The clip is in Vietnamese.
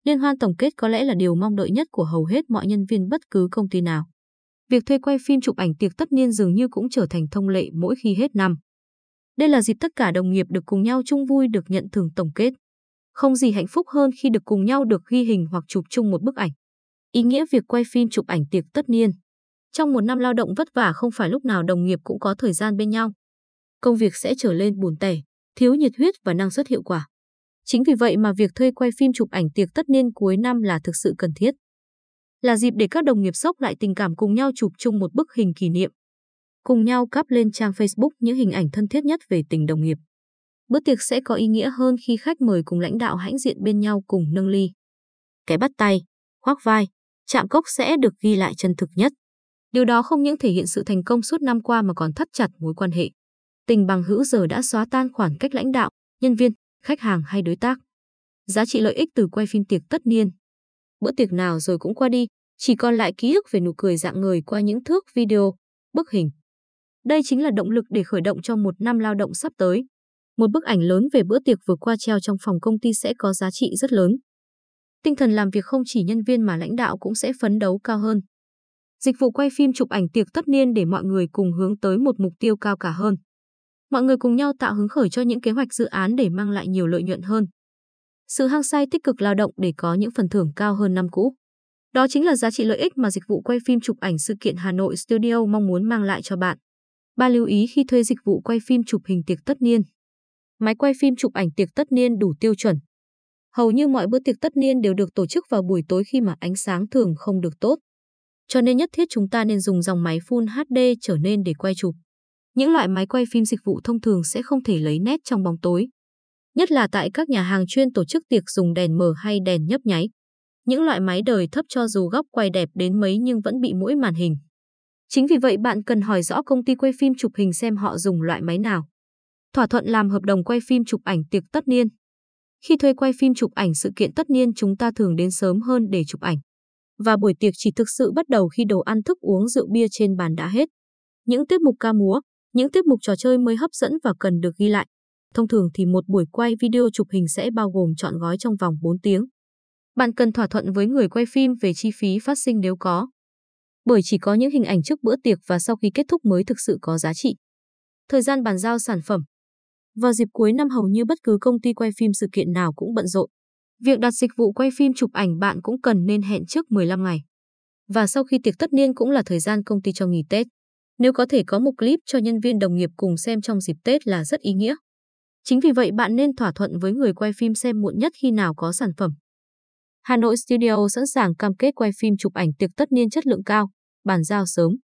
Liên hoan tổng kết có lẽ là điều mong đợi nhất của hầu hết mọi nhân viên bất cứ công ty nào. Việc thuê quay phim chụp ảnh tiệc tất niên dường như cũng trở thành thông lệ mỗi khi hết năm. Đây là dịp tất cả đồng nghiệp được cùng nhau chung vui được nhận thưởng tổng kết. Không gì hạnh phúc hơn khi được cùng nhau được ghi hình hoặc chụp chung một bức ảnh. Ý nghĩa việc quay phim chụp ảnh tiệc tất niên. Trong một năm lao động vất vả không phải lúc nào đồng nghiệp cũng có thời gian bên nhau. Công việc sẽ trở lên buồn tẻ, thiếu nhiệt huyết và năng suất hiệu quả. Chính vì vậy mà việc thuê quay phim chụp ảnh tiệc tất niên cuối năm là thực sự cần thiết. Là dịp để các đồng nghiệp xốc lại tình cảm cùng nhau chụp chung một bức hình kỷ niệm. Cùng nhau cáp lên trang Facebook những hình ảnh thân thiết nhất về tình đồng nghiệp. Bữa tiệc sẽ có ý nghĩa hơn khi khách mời cùng lãnh đạo hãnh diện bên nhau cùng nâng ly. Cái bắt tay, khoác vai, chạm cốc sẽ được ghi lại chân thực nhất. Điều đó không những thể hiện sự thành công suốt năm qua mà còn thắt chặt mối quan hệ. Tình bằng hữu giờ đã xóa tan khoảng cách lãnh đạo, nhân viên, khách hàng hay đối tác. Giá trị lợi ích từ quay phim tiệc tất niên. Bữa tiệc nào rồi cũng qua đi, chỉ còn lại ký ức về nụ cười rạng ngời qua những thước video, bức hình. Đây chính là động lực để khởi động cho một năm lao động sắp tới. Một bức ảnh lớn về bữa tiệc vừa qua treo trong phòng công ty sẽ có giá trị rất lớn. Tinh thần làm việc không chỉ nhân viên mà lãnh đạo cũng sẽ phấn đấu cao hơn. Dịch vụ quay phim chụp ảnh tiệc tất niên để mọi người cùng hướng tới một mục tiêu cao cả hơn. Mọi người cùng nhau tạo hứng khởi cho những kế hoạch dự án để mang lại nhiều lợi nhuận hơn. Sự hăng say tích cực lao động để có những phần thưởng cao hơn năm cũ. Đó chính là giá trị lợi ích mà dịch vụ quay phim chụp ảnh sự kiện Hà Nội Studio mong muốn mang lại cho bạn. 3 lưu ý khi thuê dịch vụ quay phim chụp hình tiệc tất niên. Máy quay phim chụp ảnh tiệc tất niên đủ tiêu chuẩn. Hầu như mọi bữa tiệc tất niên đều được tổ chức vào buổi tối khi mà ánh sáng thường không được tốt. Cho nên nhất thiết chúng ta nên dùng dòng máy Full HD trở nên để quay chụp. Những loại máy quay phim dịch vụ thông thường sẽ không thể lấy nét trong bóng tối. Nhất là tại các nhà hàng chuyên tổ chức tiệc dùng đèn mờ hay đèn nhấp nháy. Những loại máy đời thấp cho dù góc quay đẹp đến mấy nhưng vẫn bị mỗi màn hình. Chính vì vậy bạn cần hỏi rõ công ty quay phim chụp hình xem họ dùng loại máy nào. Thỏa thuận làm hợp đồng quay phim chụp ảnh tiệc tất niên. Khi thuê quay phim chụp ảnh sự kiện tất niên chúng ta thường đến sớm hơn để chụp ảnh. Và buổi tiệc chỉ thực sự bắt đầu khi đồ ăn thức uống rượu bia trên bàn đã hết. Những tiết mục ca múa, những tiết mục trò chơi mới hấp dẫn và cần được ghi lại. Thông thường thì một buổi quay video chụp hình sẽ bao gồm trọn gói trong vòng 4 tiếng. Bạn cần thỏa thuận với người quay phim về chi phí phát sinh nếu có. Bởi chỉ có những hình ảnh trước bữa tiệc và sau khi kết thúc mới thực sự có giá trị. Thời gian bàn giao sản phẩm. Vào dịp cuối năm hầu như bất cứ công ty quay phim sự kiện nào cũng bận rộn. Việc đặt dịch vụ quay phim chụp ảnh bạn cũng cần nên hẹn trước 15 ngày. Và sau khi tiệc tất niên cũng là thời gian công ty cho nghỉ Tết. Nếu có thể có một clip cho nhân viên đồng nghiệp cùng xem trong dịp Tết là rất ý nghĩa. Chính vì vậy bạn nên thỏa thuận với người quay phim xem muộn nhất khi nào có sản phẩm. Hà Nội Studio sẵn sàng cam kết quay phim chụp ảnh tiệc tất niên chất lượng cao, bàn giao sớm.